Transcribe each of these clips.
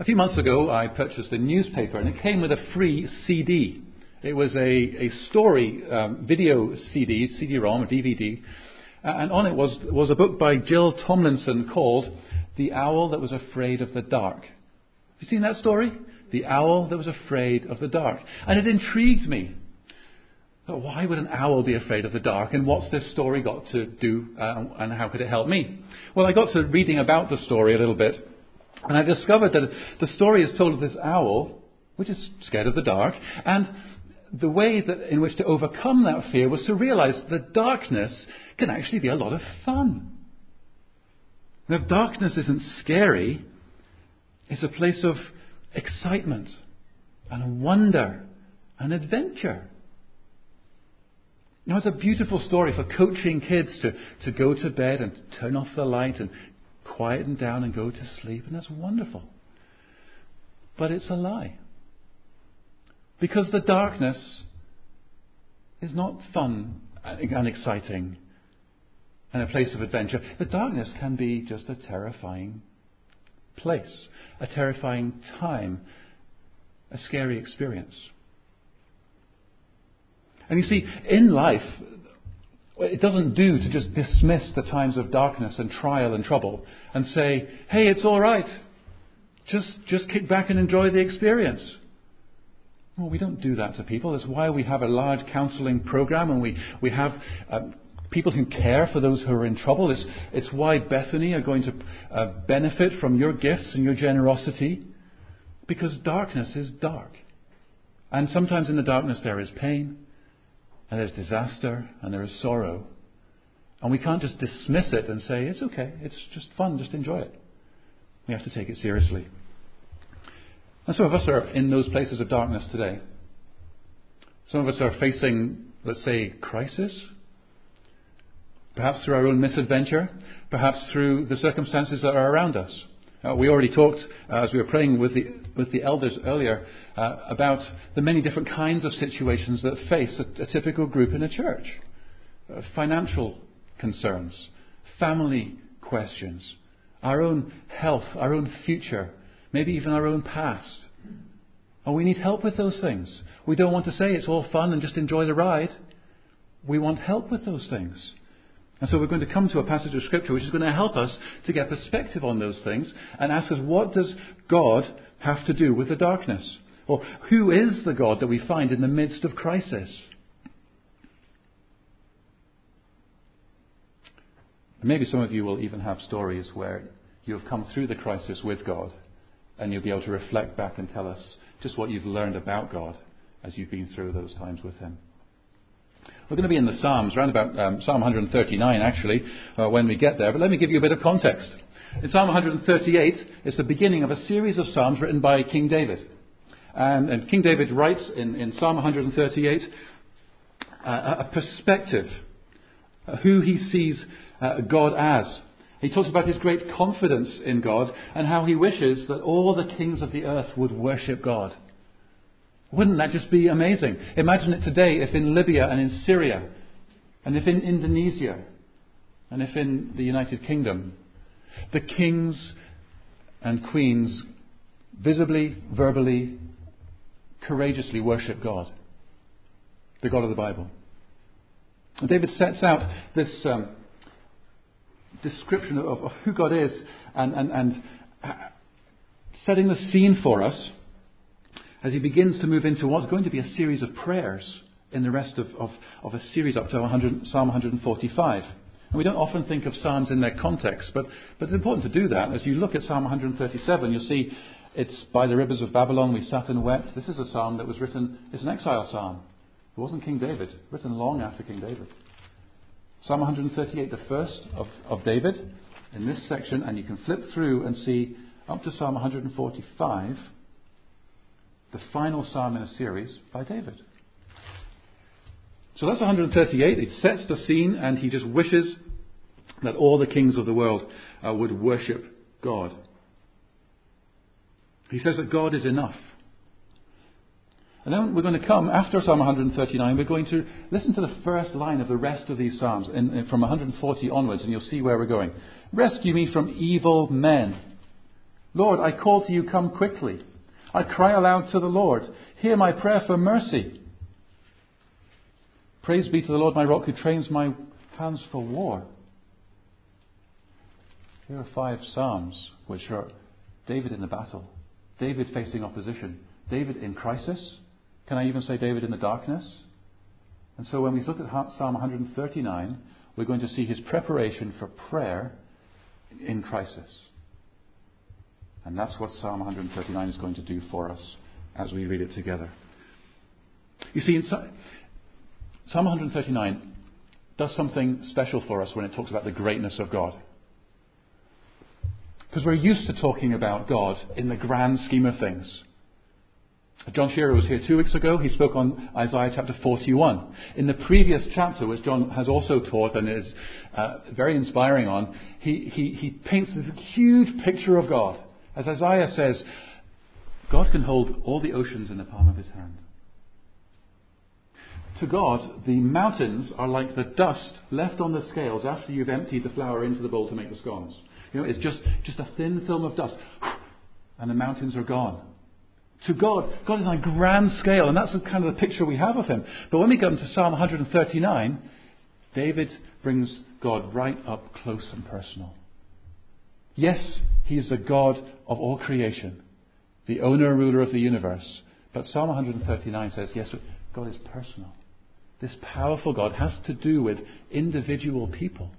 A few months ago, I purchased a newspaper, and it came with a free CD. It was a story video CD, CD-ROM, or DVD, and on it was a book by Jill Tomlinson called The Owl That Was Afraid of the Dark. Have you seen that story? The Owl That Was Afraid of the Dark. And it intrigued me. Why would an owl be afraid of the dark? And what's this story got to do? And how could it help me? Well, I got to reading about the story a little bit. And I discovered that the story is told of this owl, which is scared of the dark. And the way in which to overcome that fear was to realize that darkness can actually be a lot of fun. Now, if darkness isn't scary, it's a place of excitement and wonder and adventure. Now, it's a beautiful story for coaching kids to go to bed and turn off the light and quieten down and go to sleep, and that's wonderful. But it's a lie. Because the darkness is not fun and exciting and a place of adventure. The darkness can be just a terrifying place, a terrifying time, a scary experience. And you see, in life, it doesn't do to just dismiss the times of darkness and trial and trouble and say, hey, it's all right. Just kick back and enjoy the experience. Well, we don't do that to people. That's why we have a large counselling program, and we have people who care for those who are in trouble. It's why Bethany are going to benefit from your gifts and your generosity, because darkness is dark. And sometimes in the darkness there is pain, and there's disaster, and there is sorrow. And we can't just dismiss it and say, it's okay, it's just fun, just enjoy it. We have to take it seriously. And some of us are in those places of darkness today. Some of us are facing, let's say, crisis. Perhaps through our own misadventure. Perhaps through the circumstances that are around us. We already talked, as we were praying with the elders earlier, about the many different kinds of situations that face a typical group in a church. Financial concerns, family questions, our own health, our own future, maybe even our own past. And we need help with those things. We don't want to say it's all fun and just enjoy the ride. We want help with those things. And so we're going to come to a passage of Scripture which is going to help us to get perspective on those things and ask us, what does God have to do with the darkness? Or who is the God that we find in the midst of crisis? And maybe some of you will even have stories where you have come through the crisis with God, and you'll be able to reflect back and tell us just what you've learned about God as you've been through those times with Him. We're going to be in the Psalms, around about Psalm 139 actually, when we get there. But let me give you a bit of context. In Psalm 138, it's the beginning of a series of Psalms written by King David. And King David writes in Psalm 138 a perspective, who he sees God as. He talks about his great confidence in God and how he wishes that all the kings of the earth would worship God. Wouldn't that just be amazing? Imagine it today if in Libya and in Syria, and if in Indonesia, and if in the United Kingdom, the kings and queens visibly, verbally, courageously worship God, the God of the Bible. And David sets out this description of who God is and setting the scene for us as he begins to move into what's going to be a series of prayers in the rest of a series up to Psalm 145. And we don't often think of Psalms in their context, but it's important to do that. As you look at Psalm 137, you'll see it's by the rivers of Babylon we sat and wept. This is a psalm that was written, it's an exile psalm. It wasn't King David, written long after King David. Psalm 138, the first of David, in this section, and you can flip through and see up to Psalm 145, the final psalm in a series by David. So that's 138. It sets the scene, and he just wishes that all the kings of the world would worship God. He says that God is enough. And then we're going to come, after Psalm 139, we're going to listen to the first line of the rest of these psalms, from 140 onwards, and you'll see where we're going. Rescue me from evil men. Lord, I call to you, come quickly. I cry aloud to the Lord. Hear my prayer for mercy. Praise be to the Lord, my rock, who trains my hands for war. Here are 5 psalms which are David in the battle, David facing opposition, David in crisis. Can I even say David in the darkness? And so when we look at Psalm 139, we're going to see his preparation for prayer in crisis. And that's what Psalm 139 is going to do for us as we read it together. You see, in Psalm 139 does something special for us when it talks about the greatness of God. Because we're used to talking about God in the grand scheme of things. John Shearer was here 2 weeks ago. He spoke on Isaiah chapter 41. In the previous chapter, which John has also taught and is very inspiring on, he paints this huge picture of God. As Isaiah says, God can hold all the oceans in the palm of his hand. To God, the mountains are like the dust left on the scales after you've emptied the flour into the bowl to make the scones. You know, it's just a thin film of dust, and the mountains are gone. To God, God is on a grand scale, and that's the kind of the picture we have of him. But when we get into Psalm 139, David brings God right up close and personal. Yes, he is the God of all creation, the owner and ruler of the universe. But Psalm 139 says, yes, God is personal. This powerful God has to do with individual people.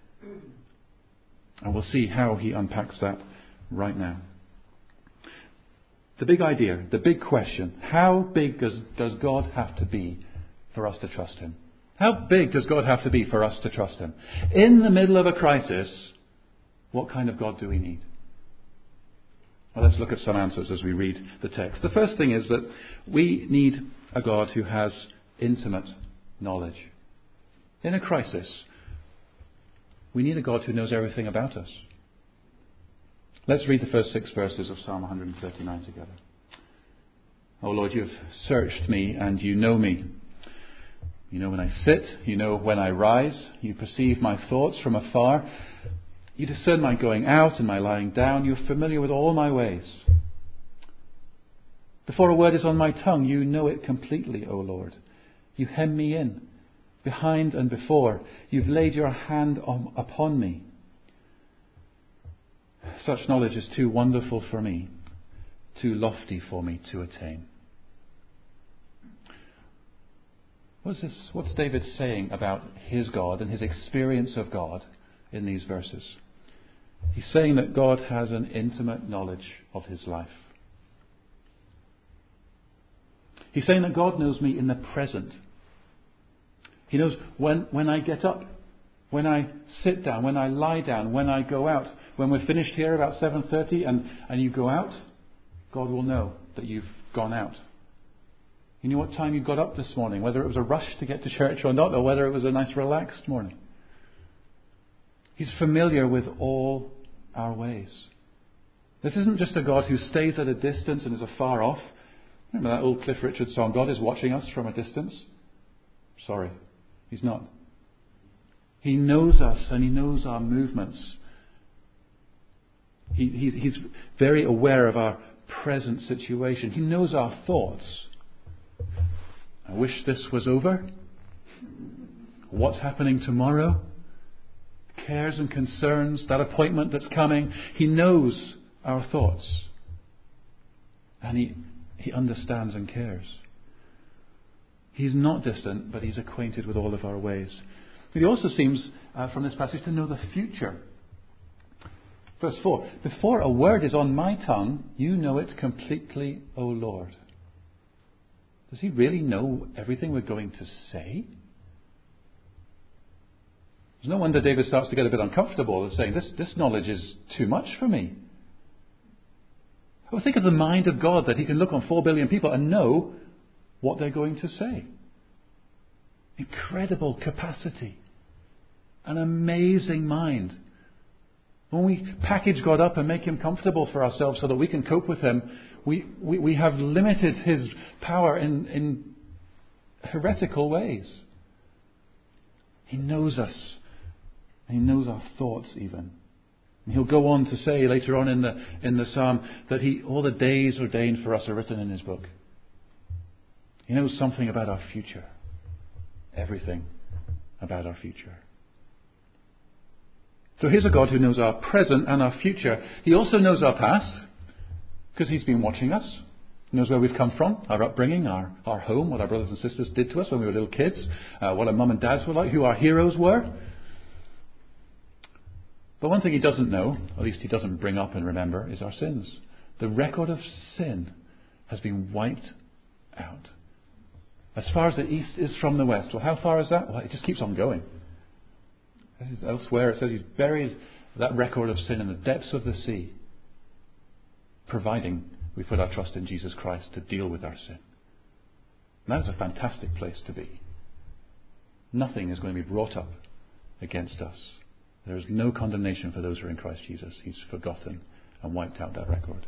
And we'll see how he unpacks that right now. The big idea, the big question, how big does God have to be for us to trust him? How big does God have to be for us to trust him? In the middle of a crisis, what kind of God do we need? Well, let's look at some answers as we read the text. The first thing is that we need a God who has intimate knowledge. In a crisis, we need a God who knows everything about us. Let's read the first 6 verses of Psalm 139 together. O Lord, you have searched me and you know me. You know when I sit, you know when I rise. You perceive my thoughts from afar. You discern my going out and my lying down. You are familiar with all my ways. Before a word is on my tongue, you know it completely, O Lord. You hem me in, behind and before. You've laid your hand upon me. Such knowledge is too wonderful for me, too lofty for me to attain. What's David saying about his God and his experience of God in these verses? He's saying that God has an intimate knowledge of his life. He's saying that God knows me in the present. He knows when I get up, when I sit down, when I lie down, when I go out. When we're finished here about 7:30 and you go out, God will know that you've gone out. You know what time you got up this morning, whether it was a rush to get to church or not, or whether it was a nice relaxed morning. He's familiar with all our ways. This isn't just a God who stays at a distance and is afar off. Remember that old Cliff Richard song, God is watching us from a distance? Sorry, he's not. He knows us and he knows our movements. He's very aware of our present situation. He knows our thoughts. I wish this was over. What's happening tomorrow? Cares and concerns, that appointment that's coming. He knows our thoughts. And he understands and cares. He's not distant, but he's acquainted with all of our ways. He also seems, from this passage, to know the future. Verse 4, before a word is on my tongue, you know it completely, O Lord. Does he really know everything we're going to say? There's no wonder David starts to get a bit uncomfortable and saying, this knowledge is too much for me. Well, think of the mind of God, that he can look on 4 billion people and know what they're going to say. Incredible capacity. An amazing mind. When we package God up and make him comfortable for ourselves so that we can cope with him, we have limited his power in heretical ways. He knows us. And he knows our thoughts even. And he'll go on to say later on in the psalm that all the days ordained for us are written in his book. He knows something about our future. Everything about our future. So here's a God who knows our present and our future. He also knows our past, because he's been watching us. He knows where we've come from, our upbringing, our home, what our brothers and sisters did to us when we were little kids, what our mum and dads were like, who our heroes were. But one thing he doesn't know, at least he doesn't bring up and remember, is our sins. The record of sin has been wiped out. As far as the east is from the west. Well, how far is that? Well, it just keeps on going. Elsewhere it says he's buried that record of sin in the depths of the sea, providing we put our trust in Jesus Christ to deal with our sin. And that is a fantastic place to be. Nothing is going to be brought up against us. There is no condemnation for those who are in Christ Jesus. He's forgotten and wiped out that record.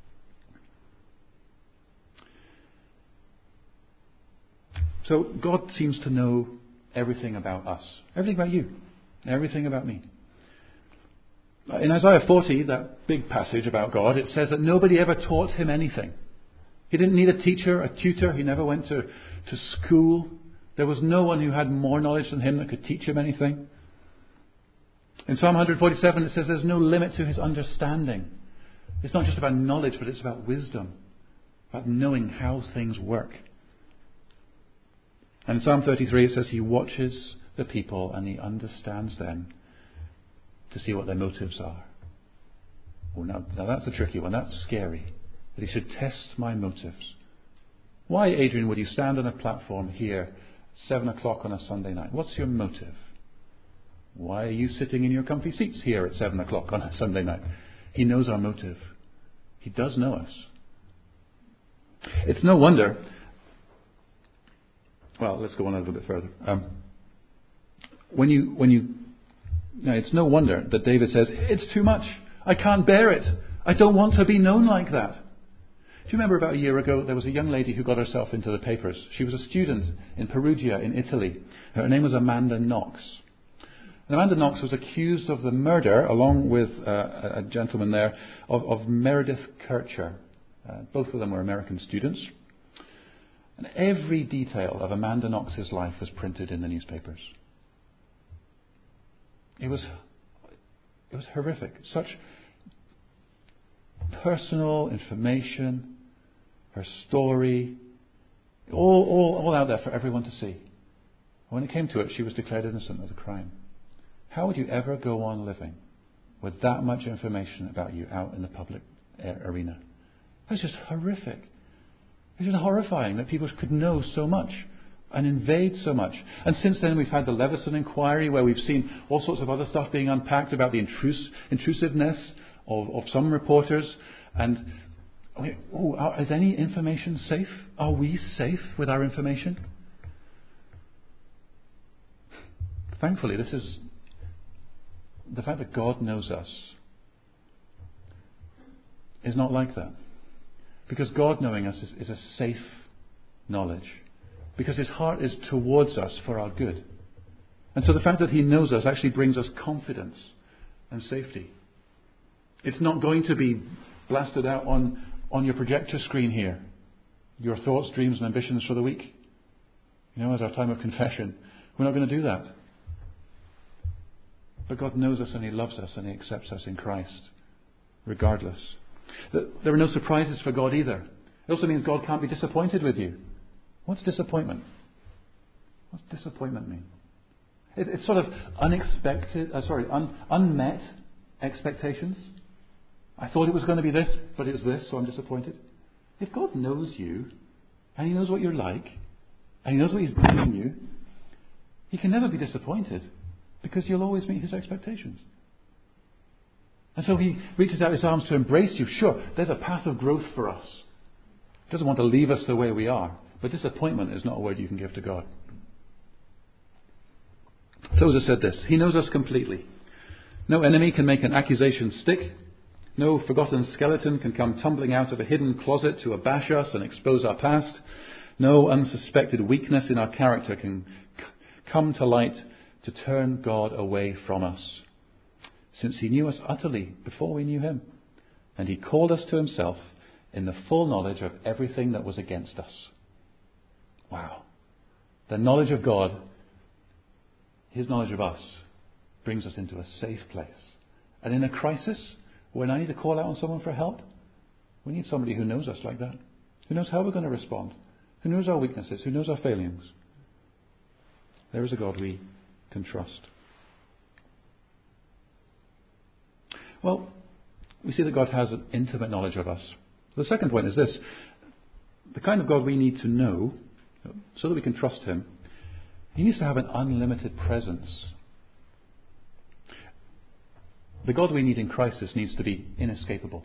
So God seems to know everything about us. Everything about you. Everything about me. In Isaiah 40, that big passage about God, it says that nobody ever taught him anything. He didn't need a teacher, a tutor. He never went to school. There was no one who had more knowledge than him that could teach him anything. In Psalm 147 it says there's no limit to his understanding. It's not just about knowledge, but it's about wisdom. About knowing how things work. And in Psalm 33 it says he watches the people and he understands them to see what their motives are. Oh, now that's a tricky one. That's scary. That he should test my motives. Why, Adrian, would you stand on a platform here 7 o'clock on a Sunday night? What's your motive? Why are you sitting in your comfy seats here at 7 o'clock on a Sunday night? He knows our motive. He does know us. It's no wonder. Well, let's go on a little bit further. It's no wonder that David says, it's too much. I can't bear it. I don't want to be known like that. Do you remember about a year ago, there was a young lady who got herself into the papers. She was a student in Perugia in Italy. Her name was Amanda Knox. And Amanda Knox was accused of the murder, along with a gentleman there, of Meredith Kercher. Both of them were American students. And every detail of Amanda Knox's life was printed in the newspapers. It was horrific. Such personal information, her story, all out there for everyone to see. When it came to it, she was declared innocent of the crime. How would you ever go on living with that much information about you out in the public arena? That's just horrific. It's just horrifying that people could know so much and invade so much. And since then we've had the Leveson inquiry, where we've seen all sorts of other stuff being unpacked about the intrusiveness of some reporters. And is any information safe? Are we safe with our information? Thankfully, this is the fact that God knows us is not like that. Because God knowing us is a safe knowledge. Because his heart is towards us for our good. And so the fact that he knows us actually brings us confidence and safety. It's not going to be blasted out on your projector screen here. Your thoughts, dreams and ambitions for the week. As our time of confession. We're not going to do that. But God knows us and he loves us and he accepts us in Christ. Regardless. There are no surprises for God either. It also means God can't be disappointed with you. What's disappointment? What's disappointment mean? It's sort of unmet expectations. I thought it was going to be this, but it's this, so I'm disappointed. If God knows you, and he knows what you're like, and he knows what he's doing in you, he can never be disappointed, because you'll always meet his expectations. And so he reaches out his arms to embrace you. Sure, there's a path of growth for us. He doesn't want to leave us the way we are. But disappointment is not a word you can give to God. Tozer said this: he knows us completely. No enemy can make an accusation stick. No forgotten skeleton can come tumbling out of a hidden closet to abash us and expose our past. No unsuspected weakness in our character can come to light to turn God away from us. since he knew us utterly before we knew him. And he called us to himself in the full knowledge of everything that was against us. Wow. The knowledge of God, his knowledge of us, brings us into a safe place. And in a crisis, when I need to call out on someone for help, we need somebody who knows us like that, who knows how we're going to respond, who knows our weaknesses, who knows our failings. There is a God we can trust. Well, we see that God has an intimate knowledge of us. The second point is this. The kind of God we need to know, so that we can trust him, he needs to have an unlimited presence. The God we need in crisis needs to be inescapable.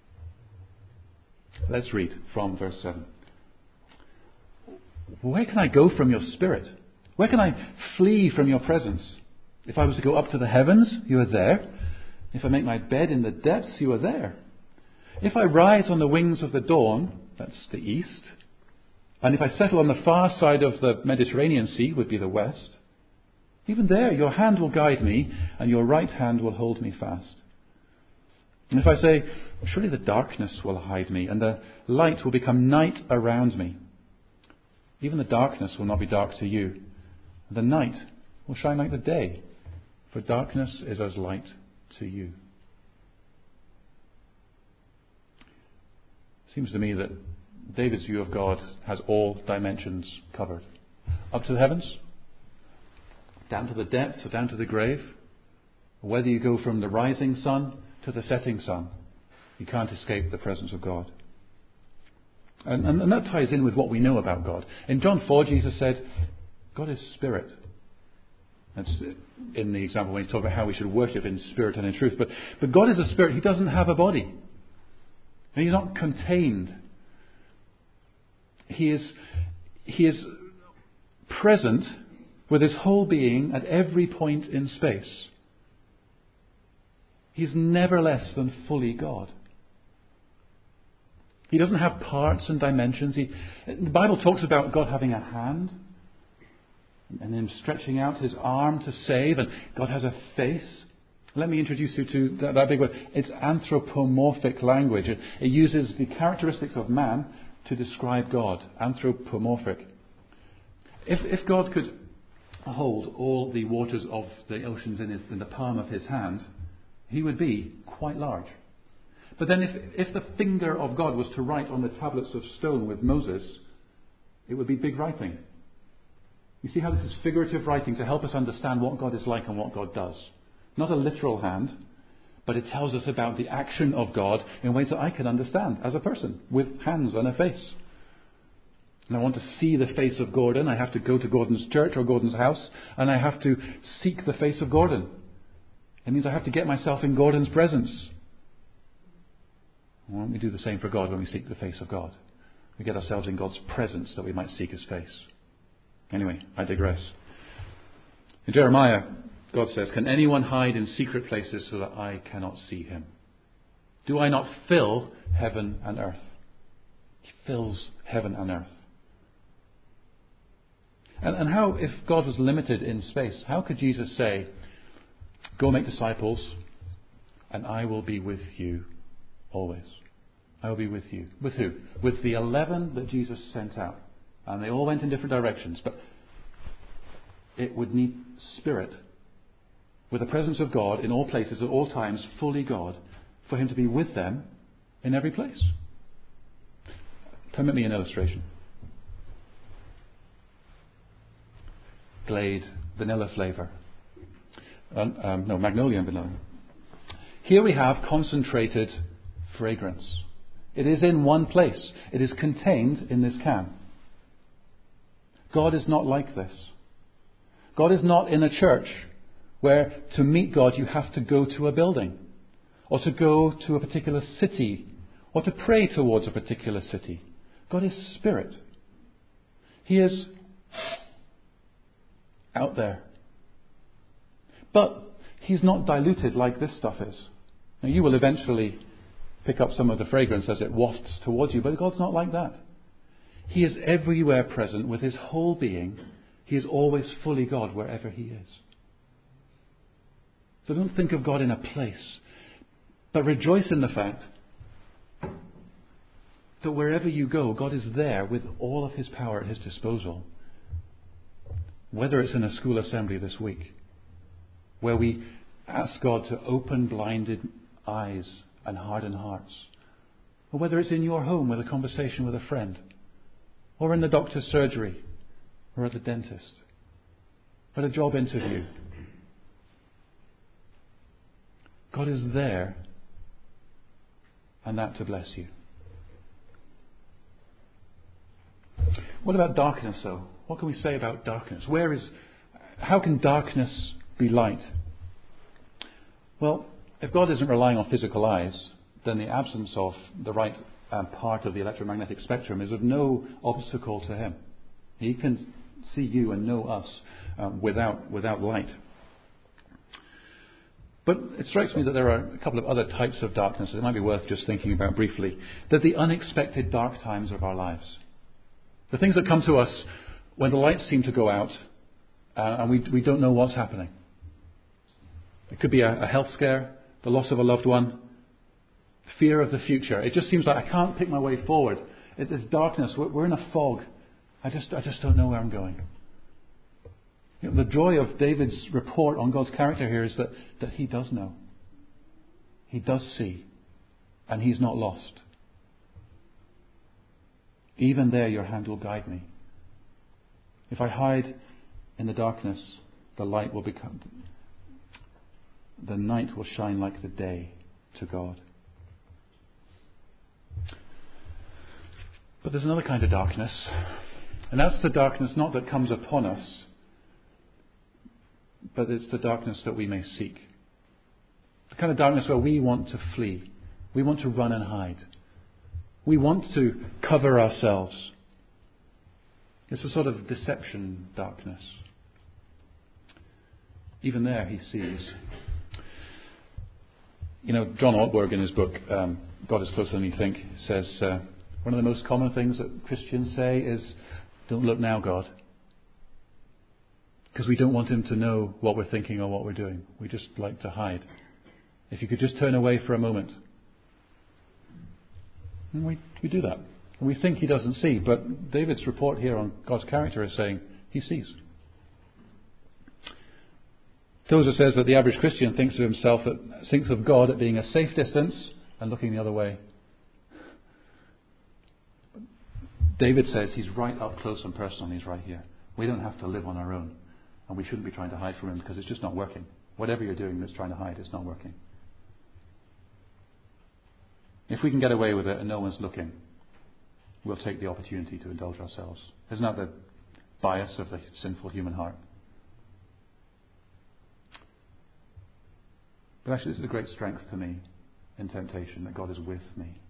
Let's read from verse 7. Where can I go from your spirit? Where can I flee from your presence? If I was to go up to the heavens, you are there. If I make my bed in the depths, you are there. If I rise on the wings of the dawn, that's the east, and if I settle on the far side of the Mediterranean Sea, would be the west, even there your hand will guide me, and your right hand will hold me fast. And if I say, surely the darkness will hide me, and the light will become night around me, even the darkness will not be dark to you. The night will shine like the day, for darkness is as light to you. Seems to me that David's view of God has all dimensions covered. Up to the heavens, down to the depths, or down to the grave. Whether you go from the rising sun to the setting sun, you can't escape the presence of God. And that ties in with what we know about God. In John 4, Jesus said, God is spirit. That's in the example when he's talking about how we should worship in spirit and in truth. But God is a spirit. He doesn't have a body. And he's not contained. He is present with his whole being at every point in space. He's never less than fully God. He doesn't have parts and dimensions. The Bible talks about God having a hand and him stretching out his arm to save, and God has a face. Let me introduce you to that big word. It's anthropomorphic language. It uses the characteristics of man to describe God. Anthropomorphic. If God could hold all the waters of the oceans in the palm of his hand, he would be quite large. But then if the finger of God was to write on the tablets of stone with Moses, it would be big writing. You see how this is figurative writing to help us understand what God is like and what God does. Not a literal hand, but it tells us about the action of God in ways that I can understand as a person with hands and a face. And I want to see the face of Gordon. I have to go to Gordon's church or Gordon's house, and I have to seek the face of Gordon. It means I have to get myself in Gordon's presence. Why don't we do the same for God when we seek the face of God? We get ourselves in God's presence that we might seek his face. Anyway, I digress. In Jeremiah, God says, can anyone hide in secret places so that I cannot see him? Do I not fill heaven and earth? He fills heaven and earth. And how, if God was limited in space, how could Jesus say, go make disciples and I will be with you always? I will be with you. With who? With the 11 that Jesus sent out. And they all went in different directions. But it would need spirit, with the presence of God in all places, at all times, fully God, for him to be with them in every place. Permit me an illustration. Glade vanilla flavour. Magnolia and vanilla. Here we have concentrated fragrance. It is in one place. It is contained in this can. God is not like this. God is not in a church where to meet God you have to go to a building, or to go to a particular city, or to pray towards a particular city. God is spirit. He is out there. But he's not diluted like this stuff is. Now, you will eventually pick up some of the fragrance as it wafts towards you, but God's not like that. He is everywhere present with his whole being. He is always fully God wherever he is. So don't think of God in a place, but rejoice in the fact that wherever you go, God is there with all of his power at his disposal. Whether it's in a school assembly this week, where we ask God to open blinded eyes and harden hearts, or whether it's in your home with a conversation with a friend, or in the doctor's surgery, or at the dentist, or at a job interview. God is there, and that to bless you. What about darkness, though? What can we say about darkness? How can darkness be light? Well, if God isn't relying on physical eyes, then the absence of the right part of the electromagnetic spectrum is of no obstacle to him. He can see you and know us without light. But it strikes me that there are a couple of other types of darkness that it might be worth just thinking about briefly. That the unexpected dark times of our lives. The things that come to us when the lights seem to go out and we don't know what's happening. It could be a health scare, the loss of a loved one, fear of the future. It just seems like I can't pick my way forward. There's darkness. We're in a fog. I just don't know where I'm going. You know, the joy of David's report on God's character here is that he does know. He does see. And he's not lost. Even there your hand will guide me. If I hide in the darkness, the night will shine like the day to God. But there's another kind of darkness. And that's the darkness not that comes upon us, but it's the darkness that we may seek. The kind of darkness where we want to flee. We want to run and hide. We want to cover ourselves. It's a sort of deception darkness. Even there he sees. You know, John Ortberg in his book, God is Closer Than You Think, says one of the most common things that Christians say is, don't look now, God. Because we don't want him to know what we're thinking or what we're doing. We just like to hide. If you could just turn away for a moment. And we do that. And we think he doesn't see. But David's report here on God's character is saying he sees. Tozer says that the average Christian thinks of God at being a safe distance and looking the other way. David says he's right up close and personal. He's right here. We don't have to live on our own. And we shouldn't be trying to hide from him because it's just not working. Whatever you're doing that's trying to hide, it's not working. If we can get away with it and no one's looking, we'll take the opportunity to indulge ourselves. Isn't that the bias of the sinful human heart? But actually, it's a great strength to me in temptation that God is with me.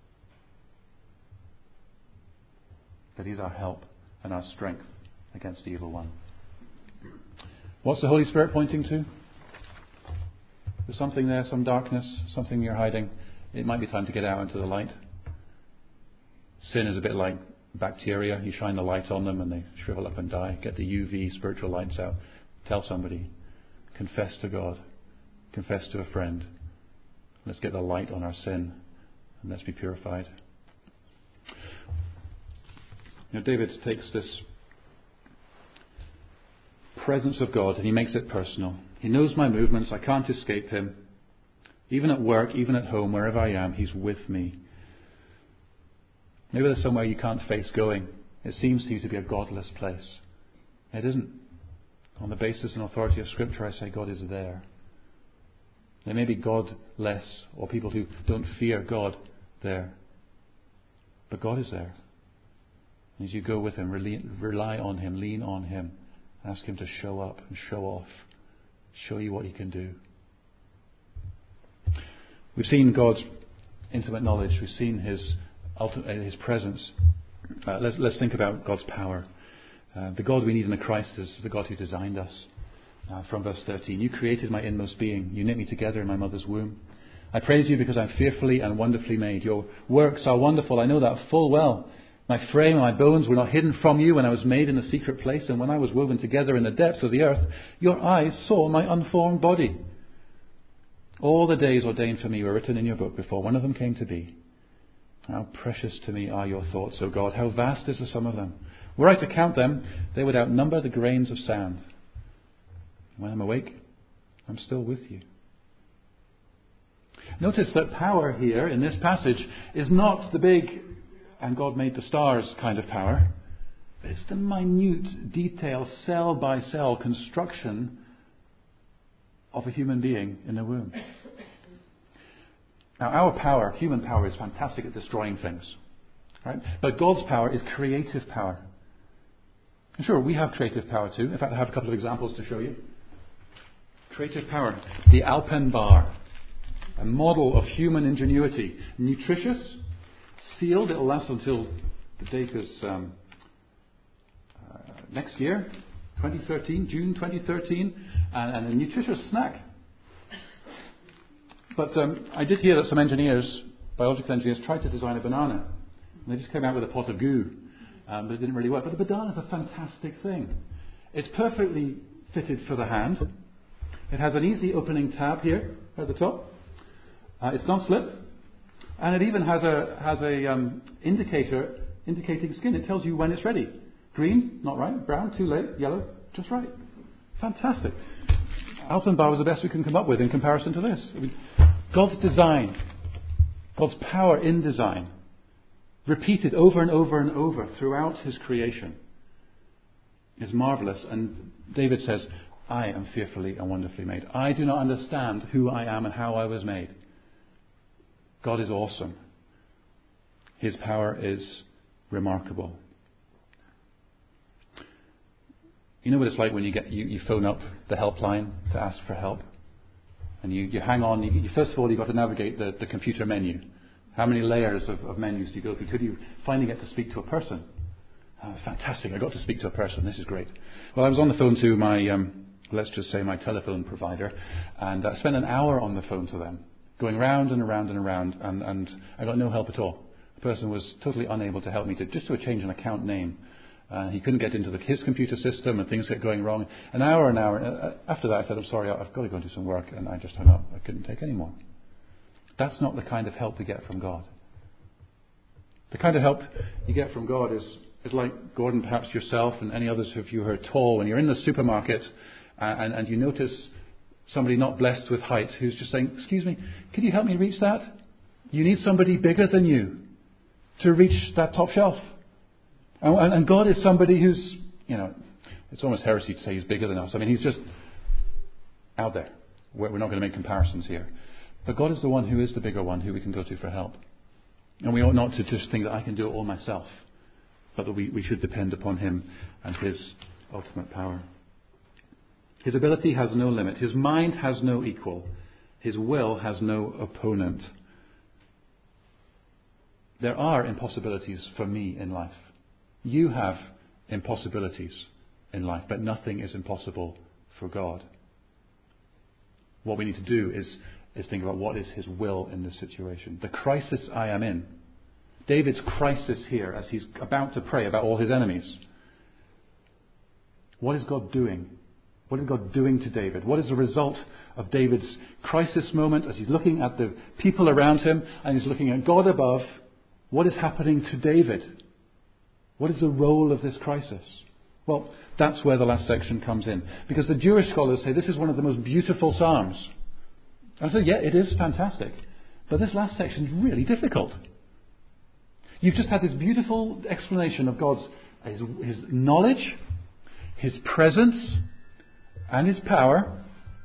That he's our help and our strength against the evil one. What's the Holy Spirit pointing to? There's something there, some darkness, something you're hiding. It might be time to get out into the light. Sin is a bit like bacteria. You shine the light on them and they shrivel up and die. Get the UV spiritual lights out. Tell somebody. Confess to God. Confess to a friend. Let's get the light on our sin and let's be purified. You know, David takes this presence of God and he makes it personal. He knows my movements. I can't escape him. Even at work, even at home, wherever I am, he's with me. Maybe there's somewhere you can't face going. It seems to you to be a godless place. It isn't. On the basis and authority of Scripture, I say God is there. There may be godless or people who don't fear God there. But God is there. As you go with him, rely on him, lean on him, ask him to show up and show off, show you what he can do. We've seen God's intimate knowledge. We've seen his presence. Let's think about God's power. The God we need in a crisis is the God who designed us. From verse 13, you created my inmost being. You knit me together in my mother's womb. I praise you because I'm fearfully and wonderfully made. Your works are wonderful. I know that full well. My frame and my bones were not hidden from you when I was made in the secret place, and when I was woven together in the depths of the earth, your eyes saw my unformed body. All the days ordained for me were written in your book before one of them came to be. How precious to me are your thoughts, O God. How vast is the sum of them. Were I to count them, they would outnumber the grains of sand. When I'm awake, I'm still with you. Notice that power here in this passage is not the big, and God made the stars kind of power. It's the minute, detailed, cell by cell construction of a human being in the womb. Now, our power, human power, is fantastic at destroying things, right? But God's power is creative power. And sure, we have creative power too. In fact, I have a couple of examples to show you. Creative power. The Alpenbar, a model of human ingenuity. Nutritious, sealed. It will last until the date is next year, 2013, June 2013, and a nutritious snack. But I did hear that some engineers, biological engineers, tried to design a banana. And they just came out with a pot of goo. But it didn't really work. But the banana is a fantastic thing. It's perfectly fitted for the hand. It has an easy opening tab here at the top. It's non-slip. And it even has a indicator indicating skin. It tells you when it's ready. Green, not right. Brown, too late. Yellow, just right. Fantastic. Alpenbar was the best we can come up with in comparison to this. I mean, God's design, God's power in design, repeated over and over and over throughout his creation, is marvellous. And David says, I am fearfully and wonderfully made. I do not understand who I am and how I was made. God is awesome. His power is remarkable. You know what it's like when you phone up the helpline to ask for help, and you hang on. You first of all, you've got to navigate the computer menu. How many layers of menus do you go through till you finally get to speak to a person? Fantastic! I got to speak to a person. This is great. Well, I was on the phone to my let's just say my telephone provider, and I spent an hour on the phone to them, going round and around and around, and I got no help at all. The person was totally unable to help me to change an account name. He couldn't get into his computer system, and things kept going wrong. An hour. After that, I said, I'm sorry, I've got to go and do some work, and I just hung up. I couldn't take any more. That's not the kind of help we get from God. The kind of help you get from God is like Gordon, perhaps yourself, and any others of you who are tall, when you're in the supermarket and you notice somebody not blessed with height who's just saying, excuse me, could you help me reach that? You need somebody bigger than you to reach that top shelf. And God is somebody who's, it's almost heresy to say he's bigger than us. I mean, he's just out there. We're not going to make comparisons here. But God is the one who is the bigger one who we can go to for help. And we ought not to just think that I can do it all myself, but that we should depend upon him and his ultimate power. His ability has no limit. His mind has no equal. His will has no opponent. There are impossibilities for me in life. You have impossibilities in life, but nothing is impossible for God. What we need to do is think about what is his will in this situation. The crisis I am in, David's crisis here as he's about to pray about all his enemies. What is God doing? What is God doing to David? What is the result of David's crisis moment as he's looking at the people around him and he's looking at God above? What is happening to David? What is the role of this crisis? Well, that's where the last section comes in. Because the Jewish scholars say this is one of the most beautiful psalms. And so, yeah, it is fantastic. But this last section is really difficult. You've just had this beautiful explanation of God's his knowledge, his presence, and his power.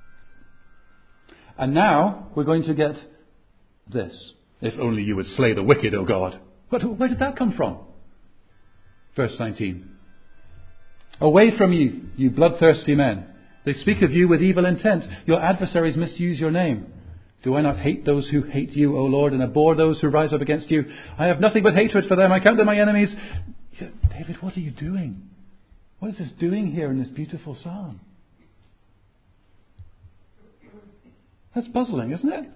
And now we're going to get this. If only you would slay the wicked, O God. Where did that come from? Verse 19. Away from you, you bloodthirsty men. They speak of you with evil intent. Your adversaries misuse your name. Do I not hate those who hate you, O Lord, and abhor those who rise up against you? I have nothing but hatred for them. I count them my enemies. David, what are you doing? What is this doing here in this beautiful psalm? That's puzzling, isn't it?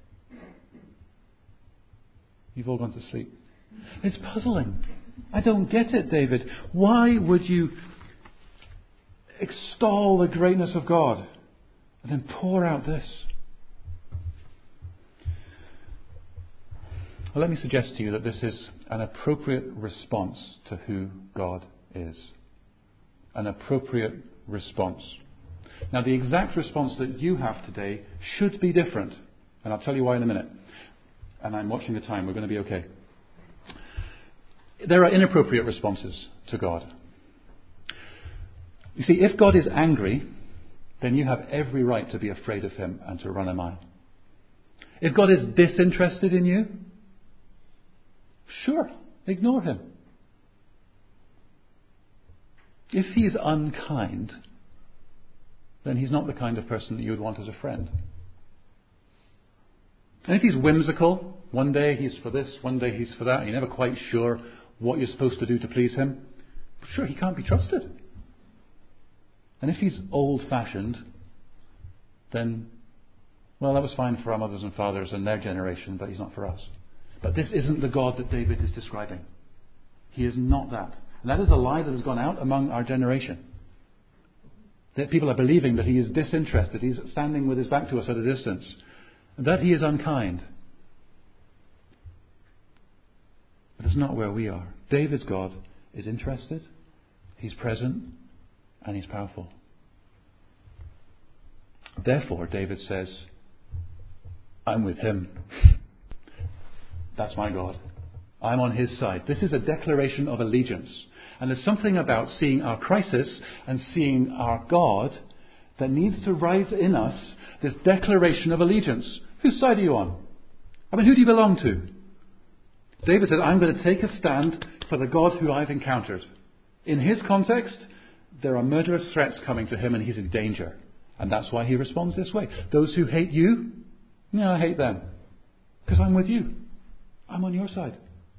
You've all gone to sleep. It's puzzling. I don't get it, David. Why would you extol the greatness of God and then pour out this? Well, let me suggest to you that this is an appropriate response to who God is. An appropriate response. Now, the exact response that you have today should be different. And I'll tell you why in a minute. And I'm watching the time. We're going to be okay. There are inappropriate responses to God. You see, if God is angry, then you have every right to be afraid of him and to run a mile. If God is disinterested in you, sure, ignore him. If he is unkind, then he's not the kind of person that you would want as a friend. And if he's whimsical, one day he's for this, one day he's for that, and you're never quite sure what you're supposed to do to please him, sure, he can't be trusted. And if he's old-fashioned, then, well, that was fine for our mothers and fathers and their generation, but he's not for us. But this isn't the God that David is describing. He is not that. And that is a lie that has gone out among our generation. That people are believing that he is disinterested, he's standing with his back to us at a distance, and that he is unkind. But it's not where we are. David's God is interested, he's present, and he's powerful. Therefore, David says, I'm with him. That's my God. I'm on his side. This is a declaration of allegiance. And there's something about seeing our crisis and seeing our God that needs to rise in us this declaration of allegiance. Whose side are you on? I mean, who do you belong to? David said, I'm going to take a stand for the God who I've encountered. In his context, there are murderous threats coming to him and he's in danger. And that's why he responds this way. Those who hate you, I hate them. Because I'm with you. I'm on your side.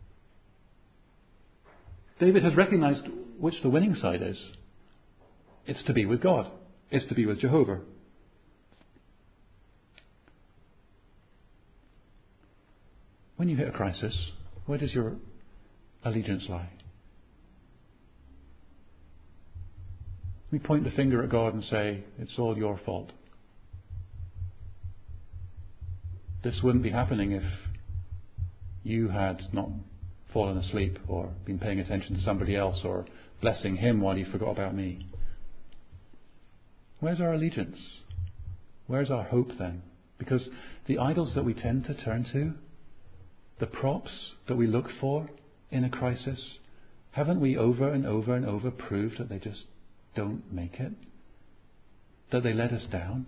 David has recognized which the winning side is. It's to be with God. It's to be with Jehovah. When you hit a crisis, where does your allegiance lie? We point the finger at God and say, it's all your fault. This wouldn't be happening if you had not fallen asleep or been paying attention to somebody else or blessing him while you forgot about me. Where's our allegiance? Where's our hope then? Because the idols that we tend to turn to, the props that we look for in a crisis, haven't we over and over and over proved that they just don't make it? That they let us down?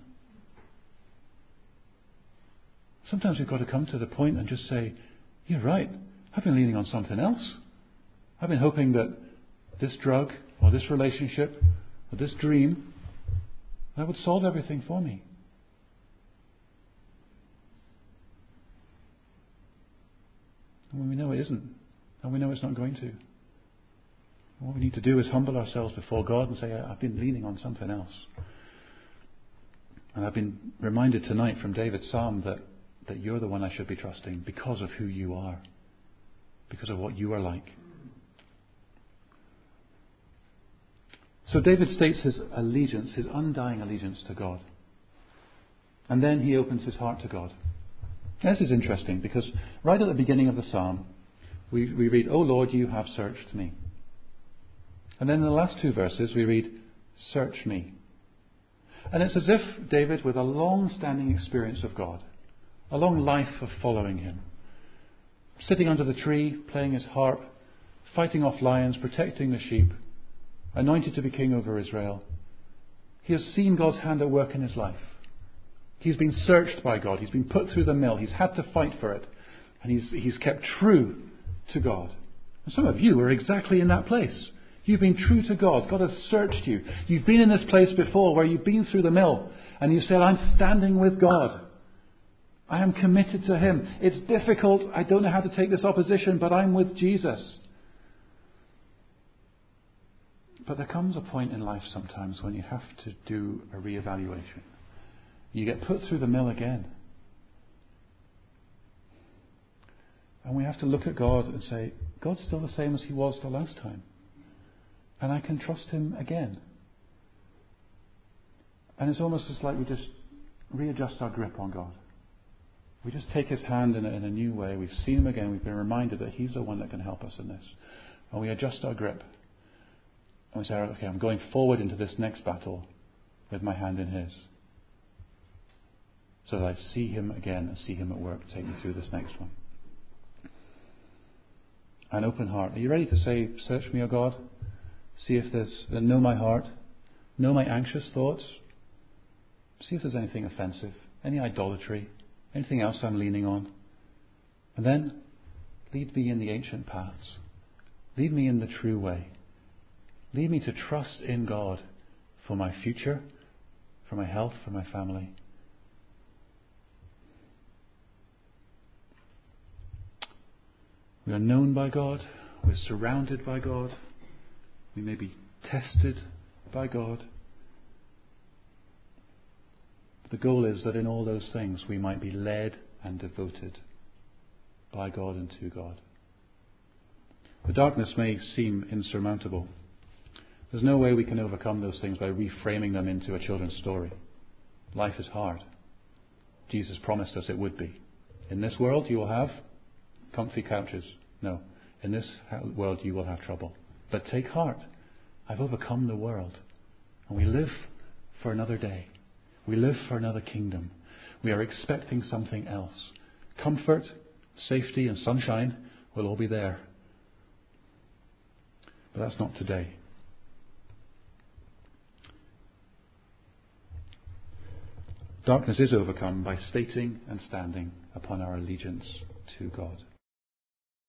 Sometimes we've got to come to the point and just say, you're right, I've been leaning on something else. I've been hoping that this drug or this relationship or this dream, that would solve everything for me. And we know it isn't. And we know it's not going to. What we need to do is humble ourselves before God and say, I've been leaning on something else. And I've been reminded tonight from David's psalm that you're the one I should be trusting because of who you are. Because of what you are like. So David states his allegiance, his undying allegiance to God. And then he opens his heart to God. This is interesting because right at the beginning of the psalm, we read, O Lord, you have searched me. And then in the last two verses we read, search me. And it's as if David, with a long-standing experience of God, a long life of following him, sitting under the tree, playing his harp, fighting off lions, protecting the sheep, anointed to be king over Israel. He has seen God's hand at work in his life. He's been searched by God. He's been put through the mill. He's had to fight for it. And he's kept true to God. And some of you are exactly in that place. You've been true to God. God has searched you. You've been in this place before where you've been through the mill. And you said, I'm standing with God. I am committed to him. It's difficult. I don't know how to take this opposition, but I'm with Jesus. But there comes a point in life sometimes when you have to do a reevaluation. You get put through the mill again. And we have to look at God and say, God's still the same as he was the last time. And I can trust him again. And it's almost as like we just readjust our grip on God. We just take his hand in a new way. We've seen him again. We've been reminded that he's the one that can help us in this. And we adjust our grip. And we say, okay, I'm going forward into this next battle with my hand in his. So that I see him again and see him at work, take me through this next one. An open heart. Are you ready to say, search me, O God? See if know my heart. Know my anxious thoughts. See if there's anything offensive, any idolatry, anything else I'm leaning on. And then lead me in the ancient paths. Lead me in the true way. Lead me to trust in God for my future, for my health, for my family. We are known by God. We're surrounded by God. We may be tested by God. The goal is that in all those things we might be led and devoted by God and to God. The darkness may seem insurmountable. There's no way we can overcome those things by reframing them into a children's story. Life is hard. Jesus promised us it would be. In this world you will have comfy couches. No. In this world you will have trouble. But take heart. I've overcome the world. And we live for another day. We live for another kingdom. We are expecting something else. Comfort, safety and sunshine will all be there. But that's not today. Darkness is overcome by stating and standing upon our allegiance to God.